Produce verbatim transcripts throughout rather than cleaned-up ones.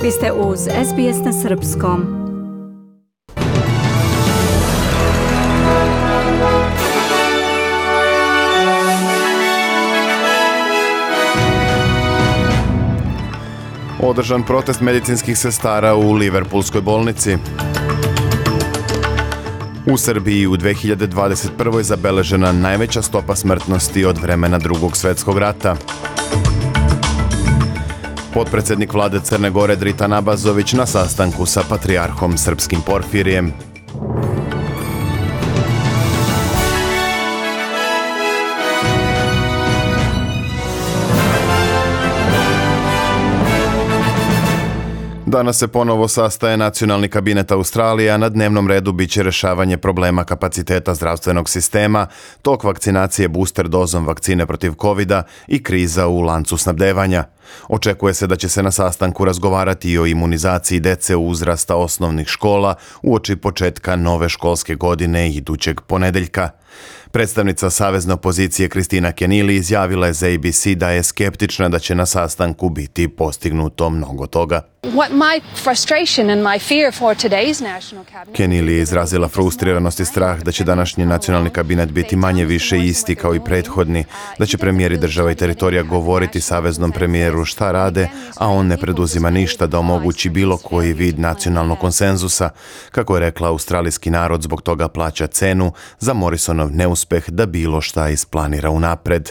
Vi ste uz S B S na srpskom. Održan protest medicinskih sestara u Liverpoolskoj bolnici. U Srbiji u dve hiljade dvadeset prvoj zabeležena najveća stopa smrtnosti od vremena Drugog svjetskog rata. Potpredsjednik vlade Crne Gore Dritan Abazović na sastanku sa patrijarhom srpskim Porfirijem. Danas se ponovo sastaje Nacionalni kabinet Australije, a na dnevnom redu biće rješavanje problema kapaciteta zdravstvenog sistema, tok vakcinacije booster dozom vakcine protiv covida i kriza u lancu snabdevanja. Očekuje se da će se na sastanku razgovarati i o imunizaciji dece uzrasta osnovnih škola uoči početka nove školske godine idućeg ponedeljka. Predstavnica savezne opozicije Kristina Kenili izjavila je za A B C da je skeptična da će na sastanku biti postignuto mnogo toga. Kenili je izrazila frustriranost i strah da će današnji nacionalni kabinet biti manje više isti kao i prethodni, da će premijeri država i teritorija govoriti saveznom premijeru šta rade, a on ne preduzima ništa da omogući bilo koji vid nacionalnog konsenzusa. Kako je rekla, australijski narod zbog toga plaća cenu za Morrisonov neuspeh da bilo šta isplanira unapred.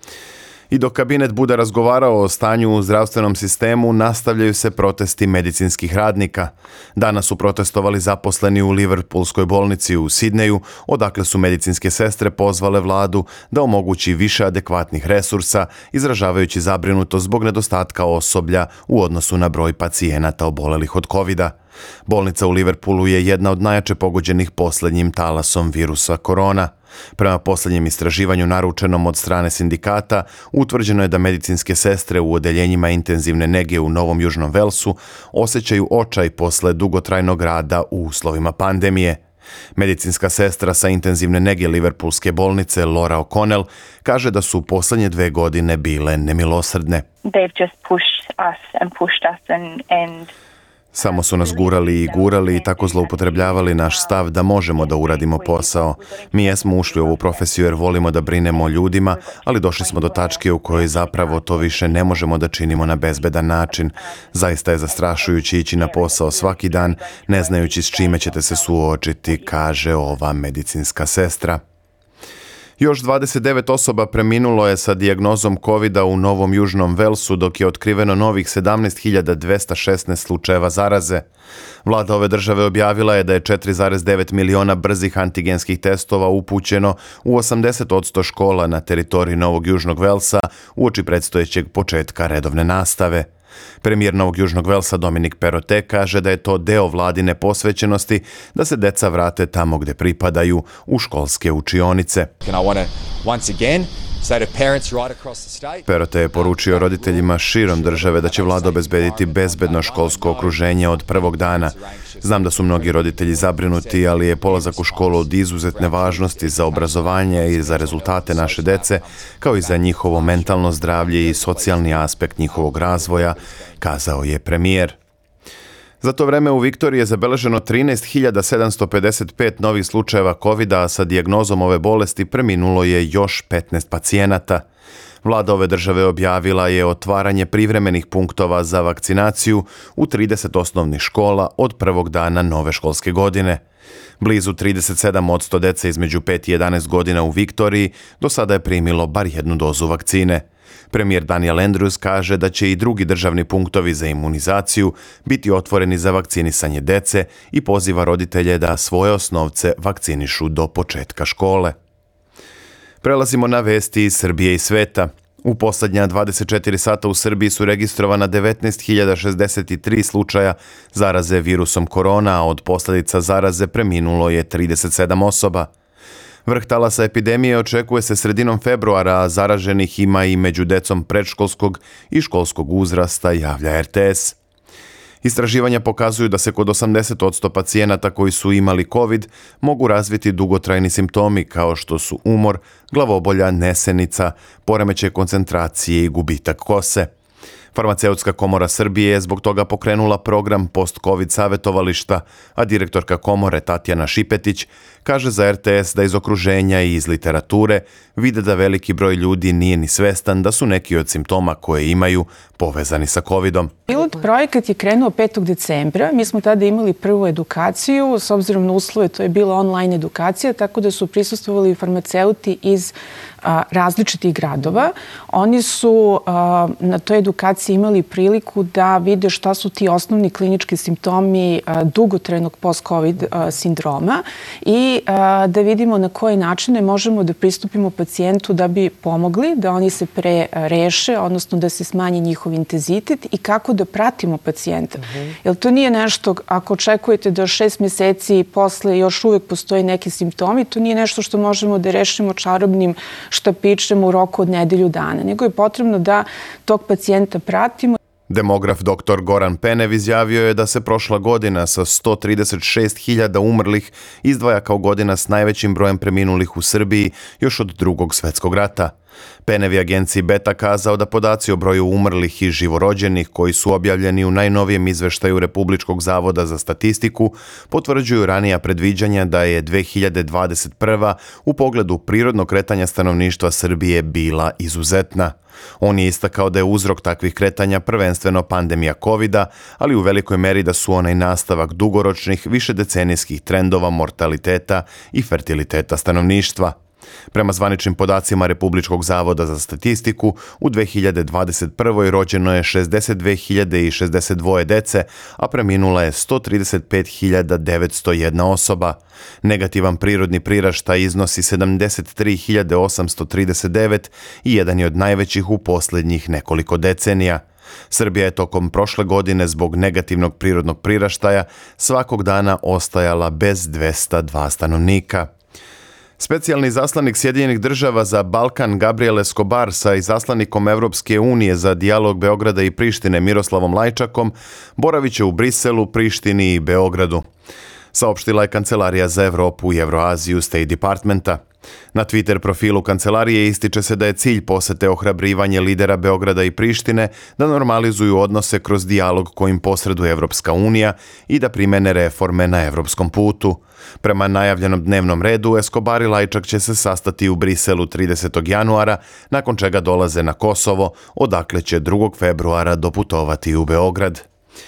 I dok kabinet bude razgovarao o stanju u zdravstvenom sistemu, nastavljaju se protesti medicinskih radnika. Danas su protestovali zaposleni u Liverpoolskoj bolnici u Sidneju, odakle su medicinske sestre pozvale vladu da omogući više adekvatnih resursa, izražavajući zabrinutost zbog nedostatka osoblja u odnosu na broj pacijenata obolelih od covida. Bolnica u Liverpoolu je jedna od najjače pogođenih posljednjim talasom virusa korona. Prema posljednjem istraživanju naručenom od strane sindikata, utvrđeno je da medicinske sestre u odeljenjima intenzivne nege u Novom Južnom Velsu osjećaju očaj posle dugotrajnog rada u uslovima pandemije. Medicinska sestra sa intenzivne nege Liverpoolske bolnice Laura O'Connell kaže da su posljednje dve godine bile nemilosrdne. They've just pushed us and pushed us and, and Samo su nas gurali i gurali i tako zloupotrebljavali naš stav da možemo da uradimo posao. Mi jesmo ušli u ovu profesiju jer volimo da brinemo o ljudima, ali došli smo do tačke u kojoj zapravo to više ne možemo da činimo na bezbedan način. Zaista je zastrašujuće ići na posao svaki dan, ne znajući s čime ćete se suočiti, kaže ova medicinska sestra. Još dvadeset devet osoba preminulo je sa dijagnozom covida u Novom Južnom Velsu, dok je otkriveno novih sedamnaest hiljada dvesta šesnaest slučajeva zaraze. Vlada ove države objavila je da je četiri zarez devet miliona brzih antigenskih testova upućeno u osamdeset posto škola na teritoriji Novog Južnog Velsa uoči predstojećeg početka redovne nastave. Premijer Novog Južnog Velsa Dominic Perrottet kaže da je to deo vladine posvećenosti da se deca vrate tamo gde pripadaju, u školske učionice. Perrottet je poručio roditeljima širom države da će vlada obezbediti bezbedno školsko okruženje od prvog dana. Znam da su mnogi roditelji zabrinuti, ali je polazak u školu od izuzetne važnosti za obrazovanje i za rezultate naše dece, kao i za njihovo mentalno zdravlje i socijalni aspekt njihovog razvoja, kazao je premijer. Za to vreme u Viktoriji je zabeleženo trinaest hiljada sedamsto pedeset pet novih slučajeva covida, a sa dijagnozom ove bolesti preminulo je još petnaest pacijenata. Vlada ove države objavila je otvaranje privremenih punktova za vakcinaciju u trideset osnovnih škola od prvog dana nove školske godine. Blizu trideset sedam posto dece između pet i jedanaest godina u Viktoriji do sada je primilo bar jednu dozu vakcine. Premijer Daniel Andrews kaže da će i drugi državni punktovi za imunizaciju biti otvoreni za vakcinisanje dece i poziva roditelje da svoje osnovce vakcinišu do početka škole. Prelazimo na vesti iz Srbije i sveta. U posljednja dvadeset četiri sata u Srbiji su registrovana devetnaest hiljada šezdeset tri slučaja zaraze virusom korona, a od posljedica zaraze preminulo je trideset sedam osoba. Vrh talasa epidemije očekuje se sredinom februara, a zaraženih ima i među decom predškolskog i školskog uzrasta, javlja R T S. Istraživanja pokazuju da se kod osamdeset posto pacijenata koji su imali COVID mogu razviti dugotrajni simptomi kao što su umor, glavobolja, nesenica, poremećaj koncentracije i gubitak kose. Farmaceutska komora Srbije je zbog toga pokrenula program post-covid savjetovališta, a direktorka komore Tatjana Šipetić kaže za R T S da iz okruženja i iz literature vide da veliki broj ljudi nije ni svestan da su neki od simptoma koje imaju povezani sa covidom. Pilot projekat je krenuo petog decembra. Mi smo tada imali prvu edukaciju. S obzirom na uslove, to je bila online edukacija, tako da su prisustvovali farmaceuti iz a, različitih gradova. Oni su a, na toj edukaciji imali priliku da vide šta su ti osnovni klinički simptomi a, dugotrajnog post-covid a, sindroma i a, da vidimo na koje načine možemo da pristupimo pacijentu da bi pomogli, da oni se pre reše, odnosno da se smanji njihov intenzitet i kako da pratimo pacijenta. Uh-huh. Jer to nije nešto, ako očekujete da šest mjeseci posle još uvek postoji neki simptomi, to nije nešto što možemo da rešimo čarobnim štapićem u roku od nedelju dana, nego je potrebno da tog pacijenta pratimo. Demograf doktor Goran Penev izjavio je da se prošla godina sa sto trideset šest hiljada umrlih izdvaja kao godina s najvećim brojem preminulih u Srbiji još od Drugog svjetskog rata. Penev je agenciji Beta kazao da podaci o broju umrlih i živorođenih koji su objavljeni u najnovijem izveštaju Republičkog zavoda za statistiku potvrđuju ranija predviđanja da je dve hiljade dvadeset prva u pogledu prirodnog kretanja stanovništva Srbije bila izuzetna. On je istakao da je uzrok takvih kretanja prvenstveno pandemija covida, ali u velikoj meri da su onaj nastavak dugoročnih, višedecenijskih trendova mortaliteta i fertiliteta stanovništva. Prema zvaničnim podacima Republičkog zavoda za statistiku, u dve hiljade dvadeset prvoj rođeno je šezdeset dve hiljade šezdeset dvoje dece, a preminula je sto trideset pet hiljada devetsto jedna osoba. Negativan prirodni priraštaj iznosi sedamdeset tri hiljade osamsto trideset devet i jedan je od najvećih u posljednjih nekoliko decenija. Srbija je tokom prošle godine zbog negativnog prirodnog priraštaja svakog dana ostajala bez dvesta dva stanovnika. Specijalni zaslanik Sjedinjenih država za Balkan Gabriel Escobar sa izaslanikom Evropske unije za dijalog Beograda i Prištine Miroslavom Lajčakom boravit će u Briselu, Prištini i Beogradu, saopštila je Kancelarija za Evropu i Evroaziju State Departmenta. Na Twitter profilu kancelarije ističe se da je cilj posete ohrabrivanje lidera Beograda i Prištine da normalizuju odnose kroz dijalog kojim posreduje Evropska unija i da primene reforme na evropskom putu. Prema najavljenom dnevnom redu, Escobar i Lajčak će se sastati u Briselu tridesetog januara, nakon čega dolaze na Kosovo, odakle će drugog februara doputovati u Beograd.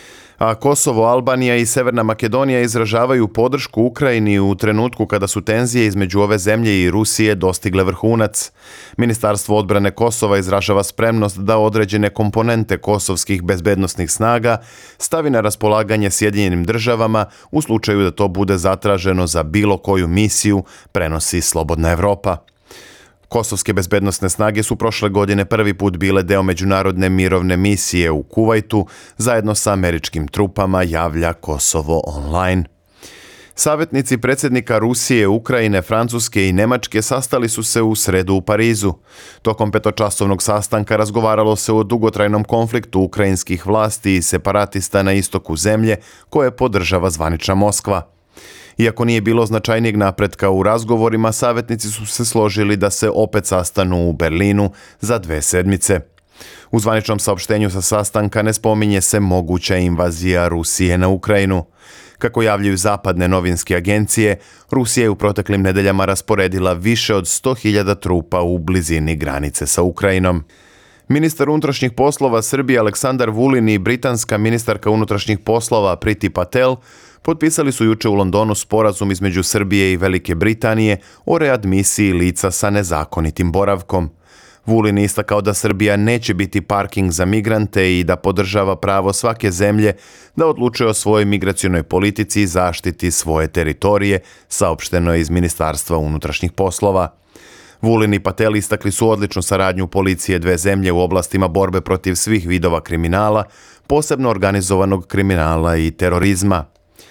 A Kosovo, Albanija i Severna Makedonija izražavaju podršku Ukrajini u trenutku kada su tenzije između ove zemlje i Rusije dostigle vrhunac. Ministarstvo odbrane Kosova izražava spremnost da određene komponente kosovskih bezbednosnih snaga stavi na raspolaganje Sjedinjenim državama u slučaju da to bude zatraženo za bilo koju misiju, prenosi Slobodna Evropa. Kosovske bezbednosne snage su prošle godine prvi put bile deo međunarodne mirovne misije u Kuvajtu zajedno sa američkim trupama, javlja Kosovo online. Savjetnici predsjednika Rusije, Ukrajine, Francuske i Nemačke sastali su se u sredu u Parizu. Tokom petočasovnog sastanka razgovaralo se o dugotrajnom konfliktu ukrajinskih vlasti i separatista na istoku zemlje koje podržava zvanična Moskva. Iako nije bilo značajnijeg napretka u razgovorima, savjetnici su se složili da se opet sastanu u Berlinu za dve sedmice. U zvaničnom saopštenju sa sastanka ne spominje se moguća invazija Rusije na Ukrajinu. Kako javljaju zapadne novinske agencije, Rusija je u proteklim nedeljama rasporedila više od sto hiljada trupa u blizini granice sa Ukrajinom. Ministar unutrašnjih poslova Srbije Aleksandar Vulin i britanska ministarka unutrašnjih poslova Priti Patel potpisali su juče u Londonu sporazum između Srbije i Velike Britanije o readmisiji lica sa nezakonitim boravkom. Vulin je istakao da Srbija neće biti parking za migrante i da podržava pravo svake zemlje da odlučuje o svojoj migracionoj politici i zaštiti svoje teritorije, saopšteno je iz Ministarstva unutrašnjih poslova. Vulin i Patel istakli su odličnu saradnju policije dve zemlje u oblastima borbe protiv svih vidova kriminala, posebno organizovanog kriminala i terorizma.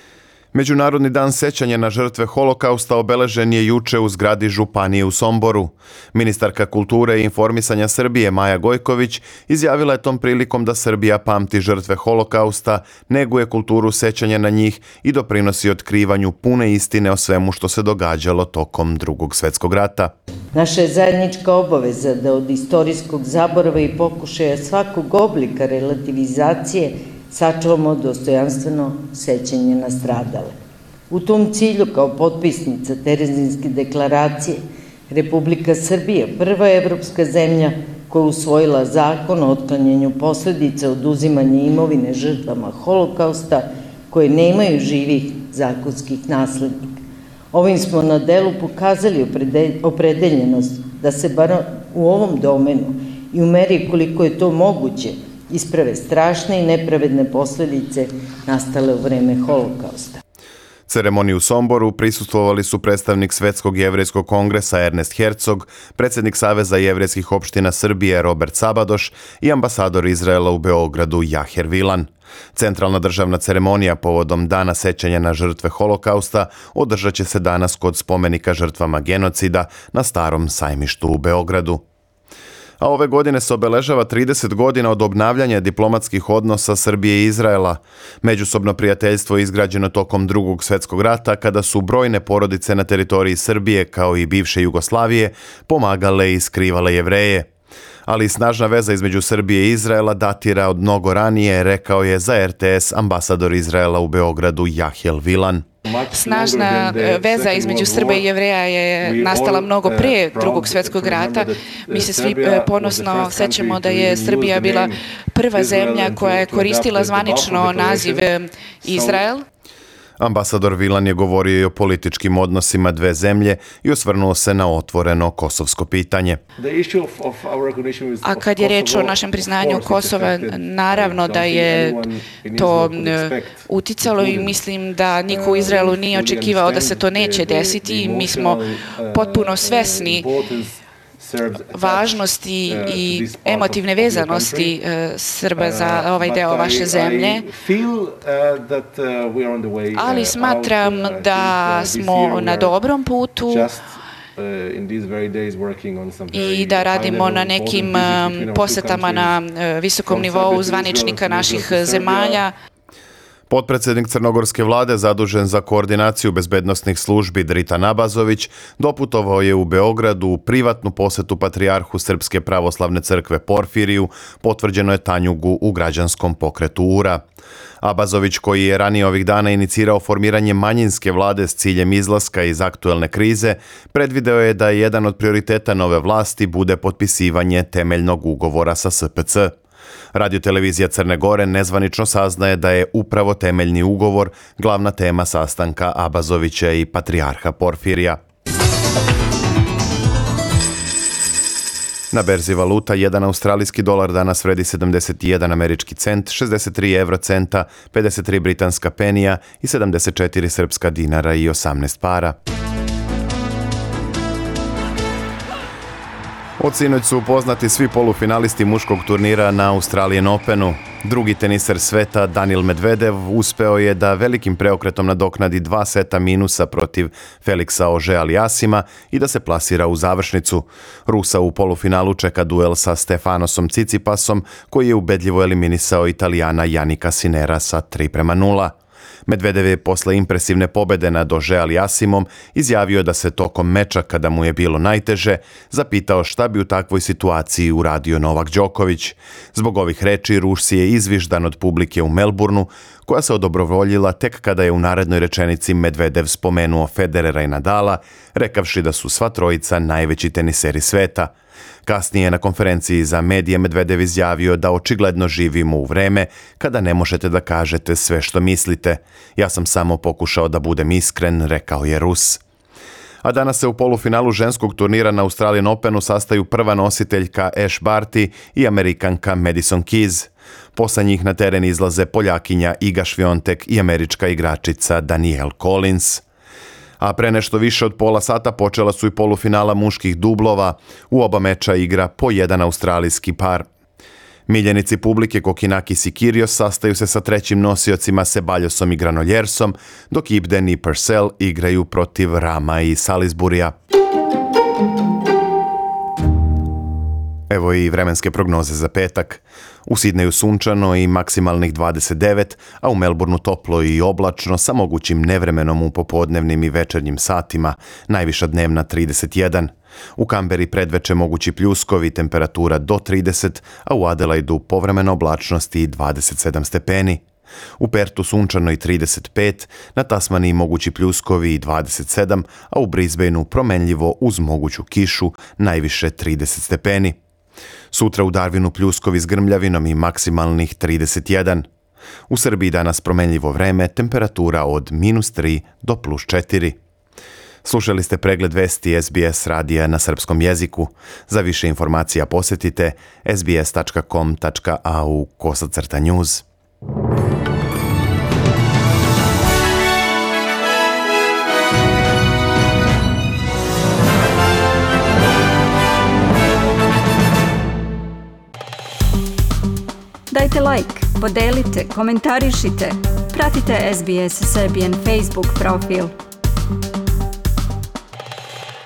Međunarodni dan sećanja na žrtve Holokausta obeležen je juče u zgradi Županije u Somboru. Ministarka kulture i informisanja Srbije Maja Gojković izjavila je tom prilikom da Srbija pamti žrtve Holokausta, neguje kulturu sećanja na njih i doprinosi otkrivanju pune istine o svemu što se događalo tokom Drugog svjetskog rata. Naša je zajednička obaveza da od istorijskog zaborava i pokušaja svakog oblika relativizacije sačuvamo dostojanstveno sećanje na stradale. U tom cilju, kao potpisnica Terezinske deklaracije, Republika Srbija, prva evropska zemlja koja je usvojila zakon o otklanjanju posledica oduzimanja imovine žrtvama Holokausta koje nemaju živih zakonskih naslednika. Ovim smo na delu pokazali opredeljenost da se bar u ovom domenu i u meri koliko je to moguće isprave strašne i nepravedne posledice nastale u vreme Holokausta. Ceremoniji u Somboru prisustvovali su predstavnik Svetskog jevrejskog kongresa Ernest Herzog, predsjednik Saveza jevrejskih opština Srbije Robert Sabadoš i ambasador Izraela u Beogradu Jaher Vilan. Centralna državna ceremonija povodom Dana sećanja na žrtve Holokausta održat će se danas kod spomenika žrtvama genocida na Starom sajmištu u Beogradu. A ove godine se obeležava trideset godina od obnavljanja diplomatskih odnosa Srbije i Izraela. Međusobno prijateljstvo je izgrađeno tokom Drugog svjetskog rata kada su brojne porodice na teritoriji Srbije kao i bivše Jugoslavije pomagale i skrivale Jevreje. Ali snažna veza između Srbije i Izraela datira od mnogo ranije, rekao je za R T S ambasador Izraela u Beogradu Jahel Vilan. Snažna veza između Srba i Jevreja je nastala mnogo prije Drugog svjetskog rata. Mi se svi ponosno sećamo da je Srbija bila prva zemlja koja je koristila zvanično naziv Izrael. Ambasador Vilan je govorio i o političkim odnosima dve zemlje i osvrnuo se na otvoreno kosovsko pitanje. A kad je reč o našem priznanju Kosova, naravno da je to uticalo i mislim da niko u Izraelu nije očekivao da se to neće desiti. Mi smo potpuno svesni važnosti i emotivne vezanosti Srba za ovaj deo vaše zemlje, ali smatram da smo na dobrom putu i da radimo na nekim posetama na visokom nivou zvaničnika naših zemalja. Potpredsjednik crnogorske vlade zadužen za koordinaciju bezbednosnih službi Dritan Abazović doputovao je u Beogradu u privatnu posetu patrijarhu Srpske pravoslavne crkve Porfiriju, potvrđeno je Tanjugu u građanskom pokretu U R A. Abazović, koji je ranije ovih dana inicirao formiranje manjinske vlade s ciljem izlaska iz aktuelne krize, predvideo je da jedan od prioriteta nove vlasti bude potpisivanje temeljnog ugovora sa S P C. Radiotelevizija Crne Gore nezvanično saznaje da je upravo temeljni ugovor glavna tema sastanka Abazovića i patrijarha Porfirija. Na berzi valuta jedan australijski dolar danas vredi sedamdeset jedan američki cent, šezdeset tri evrocenta, pedeset tri britanska penija i sedamdeset četiri srpska dinara i osamnaest para. Od sinoć su upoznati svi polufinalisti muškog turnira na Australian Openu. Drugi teniser sveta Daniil Medvedev uspeo je da velikim preokretom nadoknadi dva seta minusa protiv Felixa Auger-Aliassima i da se plasira u završnicu. Rusa u polufinalu čeka duel sa Stefanosom Tsitsipasom, koji je ubedljivo eliminisao Italijana Jannika Sinera sa tri prema nula. Medvedev je posle impresivne pobede nad Auger-Aliassimom izjavio da se tokom meča, kada mu je bilo najteže, zapitao šta bi u takvoj situaciji uradio Novak Đoković. Zbog ovih reči Rus je izviždan od publike u Melbourneu, koja se odobrovoljila tek kada je u narednoj rečenici Medvedev spomenuo Federera i Nadala, rekavši da su sva trojica najveći teniseri sveta. Kasnije na konferenciji za medije Medvedev izjavio da očigledno živimo u vreme kada ne možete da kažete sve što mislite. Ja sam samo pokušao da budem iskren, rekao je Rus. A danas se u polufinalu ženskog turnira na Australian Openu sastaju prva nositeljka Ash Barty i Amerikanka Madison Keys. Posle njih na teren izlaze Poljakinja Iga Swiatek i američka igračica Danielle Collins. A pre nešto više od pola sata počela su i polufinala muških dublova. U oba meča igra po jedan australijski par. Miljenici publike Kokinakis i Kyrgios sastaju se sa trećim nosiocima Ceballosom i Granoljersom, dok Ibden i Purcell igraju protiv Rama i Salisburija. Evo i vremenske prognoze za petak. U Sidneju sunčano i maksimalnih dvadeset devet, a u Melbourneu toplo i oblačno sa mogućim nevremenom u popodnevnim i večernjim satima, najviša dnevna trideset jedan. U Kamberi predveče mogući pljuskovi, temperatura do trideset, a u Adelaidu povremena oblačnost i dvadeset sedam stepeni. U Pertu sunčano i trideset pet, na Tasmaniji mogući pljuskovi i dvadeset sedam, a u Brisbaneu promenljivo uz moguću kišu, najviše trideset stepeni. Sutra u Darwinu pljuskovi s grmljavinom i maksimalnih trideset jedan. U Srbiji danas promenljivo vreme, temperatura od minus tri do plus četiri. Slušali ste pregled vesti S B S radija na srpskom jeziku. Za više informacija posjetite s b s tačka com tačka a u kosacrta news. Dajte like, podelite, komentarišite. Pratite S B S Serbian Facebook profil.